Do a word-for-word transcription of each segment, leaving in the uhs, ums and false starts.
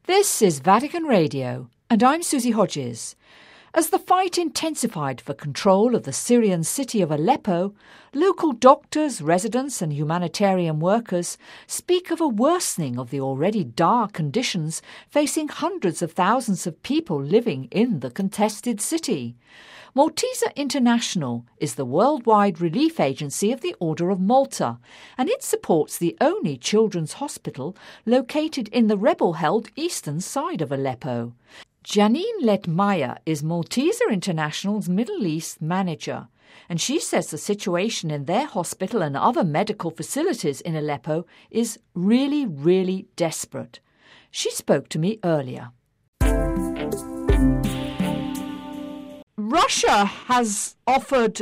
This is Vatican Radio, and I'm Susie Hodges. As the fight intensified for control of the Syrian city of Aleppo, local doctors, residents and humanitarian workers speak of a worsening of the already dire conditions facing hundreds of thousands of people living in the contested city. Malteser International is the worldwide relief agency of the Order of Malta, and it supports the only children's hospital located in the rebel-held eastern side of Aleppo. Janine Letmaya is Malteser International's Middle East manager, and she says the situation in their hospital and other medical facilities in Aleppo is really, really desperate. She spoke to me earlier. Russia has offered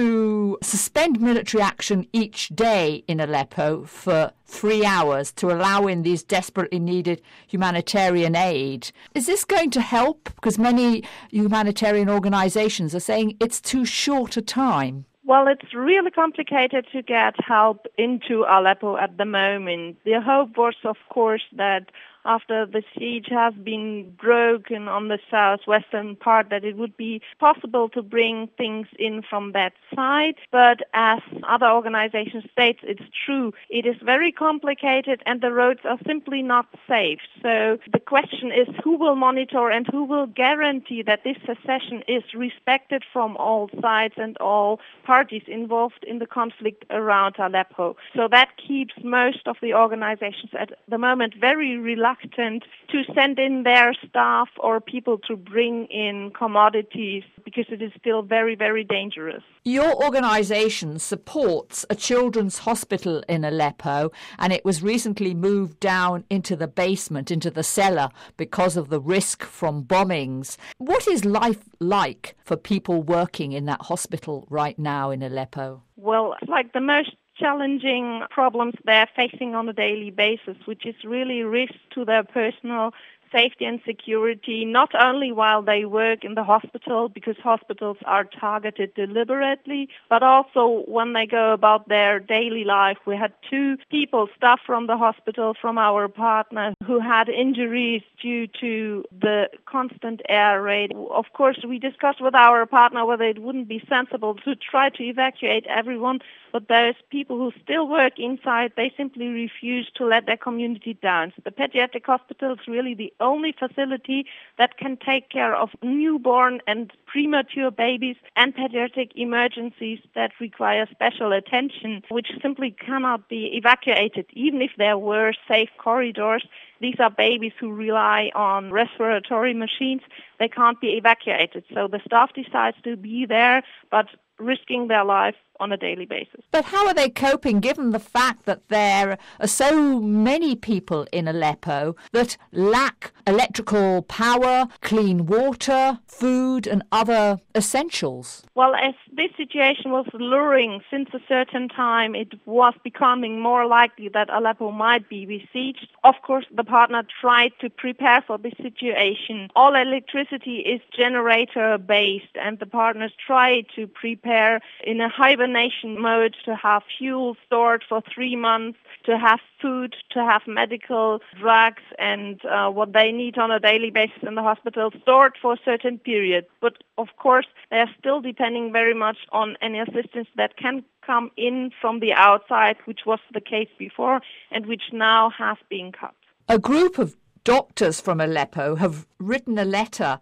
to suspend military action each day in Aleppo for three hours to allow in these desperately needed humanitarian aid. Is this going to help? Because many humanitarian organisations are saying it's too short a time. Well, it's really complicated to get help into Aleppo at the moment. The hope was, of course, that after the siege has been broken on the southwestern part, that it would be possible to bring things in from that side. But as other organizations state, it's true. It is very complicated and the roads are simply not safe. So the question is who will monitor and who will guarantee that this secession is respected from all sides and all parties involved in the conflict around Aleppo. So that keeps most of the organizations at the moment very reluctant to send in their staff or people to bring in commodities because it is still very, very dangerous. Your organisation supports a children's hospital in Aleppo, and it was recently moved down into the basement, into the cellar, because of the risk from bombings. What is life like for people working in that hospital right now in Aleppo? Well, like the most challenging problems they're facing on a daily basis, which is really risk to their personal safety and security, not only while they work in the hospital, because hospitals are targeted deliberately, but also when they go about their daily life. We had two people, staff from the hospital, from our partner, who had injuries due to the constant air raid. Of course, we discussed with our partner whether it wouldn't be sensible to try to evacuate everyone, but those people who still work inside, they simply refuse to let their community down. So the pediatric hospital is really the only facility that can take care of newborn and premature babies and pediatric emergencies that require special attention, which simply cannot be evacuated, even if there were safe corridors. These are babies who rely on respiratory machines. They can't be evacuated. So the staff decides to be there, but risking their life on a daily basis. But how are they coping given the fact that there are so many people in Aleppo that lack electrical power, clean water, food and other essentials? Well, as this situation was luring since a certain time, it was becoming more likely that Aleppo might be besieged. Of course, the partner tried to prepare for this situation. All electricity is generator-based, and the partners tried to prepare in a hibernation mode to have fuel stored for three months, to have food, to have medical drugs and uh, what they need on a daily basis in the hospital stored for a certain period. But of course, they are still depending very much on any assistance that can come in from the outside, which was the case before and which now has been cut. A group of doctors from Aleppo have written a letter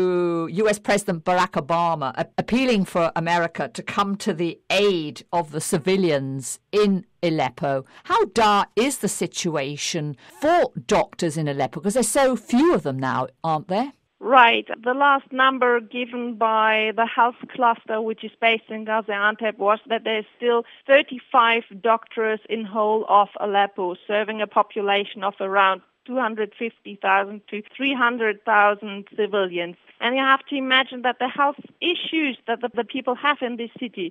to U S President Barack Obama a- appealing for America to come to the aid of the civilians in Aleppo. How dire is the situation for doctors in Aleppo? Because there's so few of them now, aren't there? Right. The last number given by the health cluster, which is based in Gaziantep, was that there's still thirty-five doctors in whole of Aleppo, serving a population of around two hundred fifty thousand to three hundred thousand civilians. And you have to imagine that the health issues that the, the people have in this city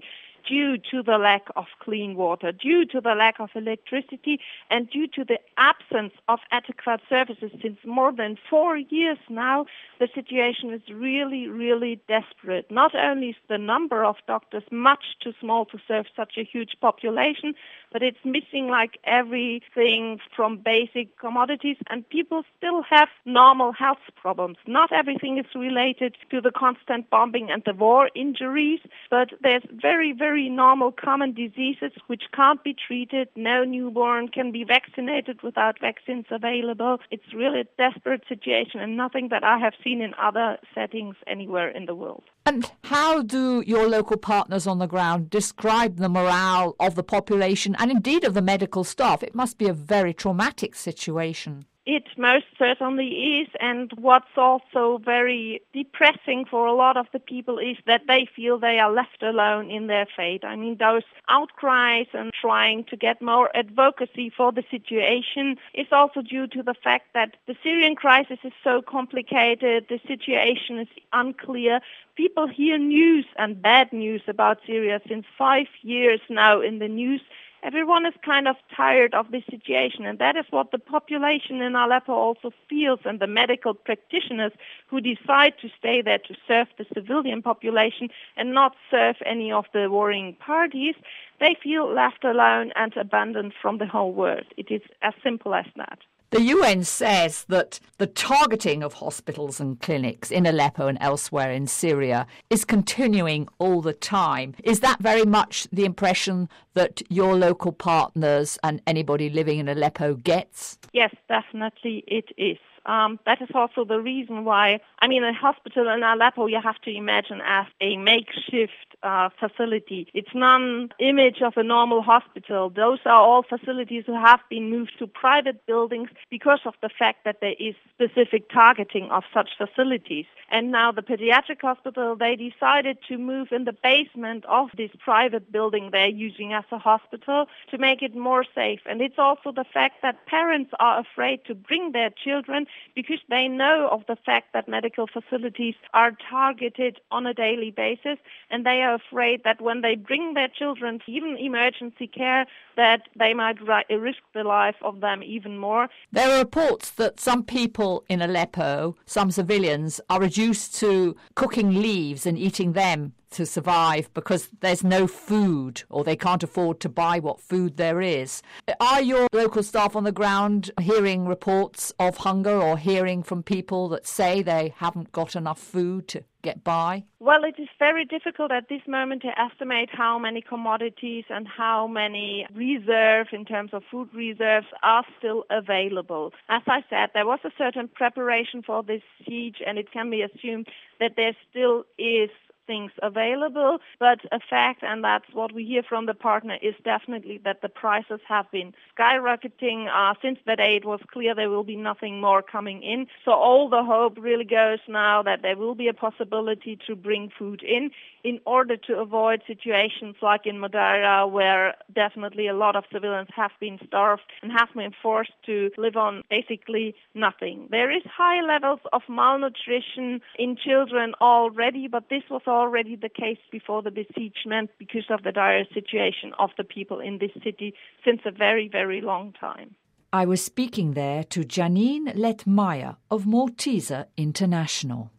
due to the lack of clean water, due to the lack of electricity, and due to the absence of adequate services since more than four years now. The situation is really, really desperate. Not only is the number of doctors much too small to serve such a huge population, but it's missing like everything from basic commodities, and people still have normal health problems. Not everything is related to the constant bombing and the war injuries, but there's very, very normal common diseases which can't be treated. No newborn can be vaccinated without vaccines available. It's really a desperate situation and nothing that I have seen in other settings anywhere in the world. And how do your local partners on the ground describe the morale of the population and indeed of the medical staff? It must be a very traumatic situation. It most certainly is, and what's also very depressing for a lot of the people is that they feel they are left alone in their fate. I mean, those outcries and trying to get more advocacy for the situation is also due to the fact that the Syrian crisis is so complicated, the situation is unclear. People hear news and bad news about Syria since five years now in the news. Everyone is kind of tired of this situation, and that is what the population in Aleppo also feels, and the medical practitioners who decide to stay there to serve the civilian population and not serve any of the warring parties, they feel left alone and abandoned from the whole world. It is as simple as that. The U N says that the targeting of hospitals and clinics in Aleppo and elsewhere in Syria is continuing all the time. Is that very much the impression that your local partners and anybody living in Aleppo gets? Yes, definitely it is. Um, that is also the reason why, I mean, a hospital in Aleppo you have to imagine as a makeshift uh, facility. It's non-image of a normal hospital. Those are all facilities who have been moved to private buildings because of the fact that there is specific targeting of such facilities. And now the pediatric hospital, they decided to move in the basement of this private building they're using as a hospital to make it more safe. And it's also the fact that parents are afraid to bring their children because they know of the fact that medical facilities are targeted on a daily basis, and they are afraid that when they bring their children to even emergency care, that they might risk the life of them even more. There are reports that some people in Aleppo, some civilians, are reduced to cooking leaves and eating them to survive because there's no food or they can't afford to buy what food there is. Are your local staff on the ground hearing reports of hunger or hearing from people that say they haven't got enough food to get by? Well, it is very difficult at this moment to estimate how many commodities and how many reserves in terms of food reserves are still available. As I said, there was a certain preparation for this siege, and it can be assumed that there still is things available, but a fact, and that's what we hear from the partner, is definitely that the prices have been skyrocketing. Uh, since that day it was clear there will be nothing more coming in. So all the hope really goes now that there will be a possibility to bring food in in order to avoid situations like in Madara, where definitely a lot of civilians have been starved and have been forced to live on basically nothing. There is high levels of malnutrition in children already, but this was already the case before the besiegement because of the dire situation of the people in this city since a very, very long time. I was speaking there to Janine Letmeyer of Malteser International.